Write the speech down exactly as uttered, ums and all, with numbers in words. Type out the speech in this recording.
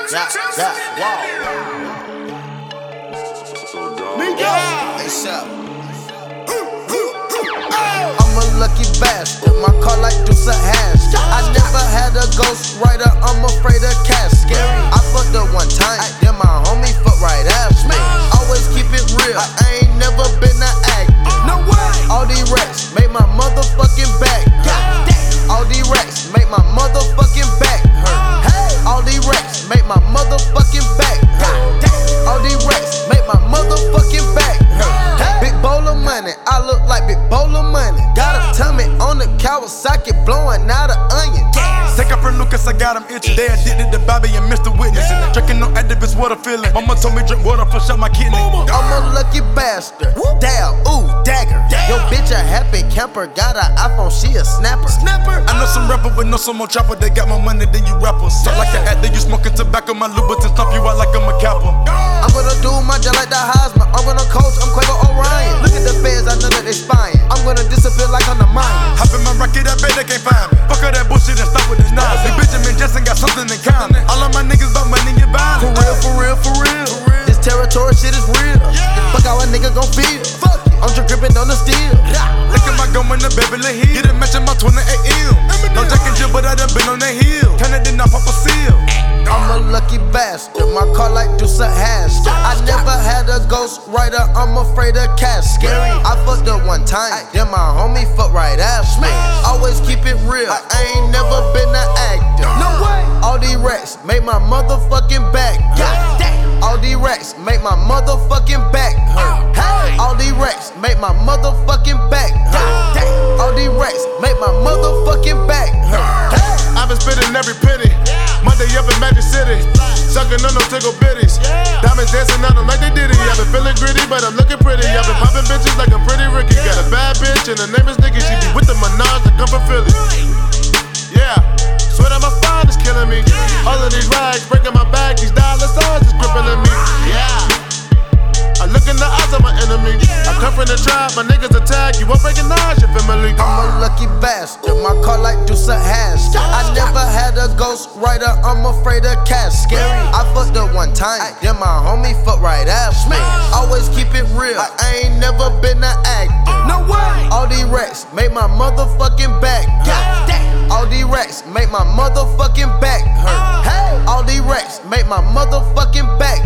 yeah, yeah, wow. Hey, I'm a lucky bastard, my car like Deuce of Hash. I never had a ghost rider, I'm afraid of cats. Scary, I fucked up one time, then my homie fucked right after. Always keep it real, I ain't never been an actor. No way. All these racks make my motherfucking back hurt. All these racks make my motherfucking back hurt. All these racks make my motherfucking back hurt. All these racks make my motherfucking back hurt. Big bowl of money, I look like big bowl of money. Got a tummy on the Kawasaki blowing out an onion. Take up for Lucas, I got him itching. They addicted to Bobby and Mister Witness. Yeah. Drinking no activists, what a feeling. Mama told me drink water, flush out my kidney. I'm a lucky bastard. Dab, ooh, dagger. Damn. Yo, bitch, a happy camper. Got an iPhone, she a snapper. Snapper. I know some rapper, but know some more trapper. They got more money than you rappers. Talk like an actor, you smoking tobacco. My Louboutin stomp you out like I'm a capper. I'm gonna do my job like the Heisman. I'm gonna coach, I'm Quavo Orion. Look at the feds, I know that they spying. I'm gonna disappear like I'm the mine. Hop in my rocket, I bet they can't find me. Fuck all that bullshit and stop with this nonsense. Big Benjamin Jackson got something in common. All of my niggas about money and violence. For real, for real, for real. This territory shit is real. Fuck how a nigga gon' feel. I'm just gripping on the steel. Look at my gun in the Beverly Hills. Get a match in my twenty-eight M. No Jack and Jill, but I done been on that hill. Kinda did not pop a seal. I'm a lucky bastard, my car like Deuce of Hash. I never had a ghost rider, I'm afraid of cats. Scary, I fucked up one time, then my homie fucked right after. Always keep it real, I ain't never been an actor. No way. All these racks make my motherfucking back hurt. All these racks make my motherfucking back hurt. All these racks make my motherfucking back hurt. All these racks make my motherfucking back hurt. I've been spitting every penny. Monday up in Magic City, sucking on those tickle bitties. Diamonds dancing on them like they did it. I've been feeling gritty, but I'm looking pretty. I've been popping bitches like I'm pretty Ricky. Got a bad bitch and her name is Nikki. She be with the Minaj that come from Philly. Yeah, swear that my spine is killing me. All of these rags breaking my back. These dollar signs is crippling me. Yeah. I look in the eyes of my enemy. I come from the tribe, my niggas attack. You won't recognize your family. I'm a lucky bastard, my car like Deuce of Hash. I never had a ghost rider, I'm afraid of cats. Scary, I fucked up one time, then my homie fucked right after. Always keep it real, I ain't never been an actor. No way. All these racks make my motherfucking back hurt. All these racks make my motherfucking back hurt. All these racks make my motherfucking back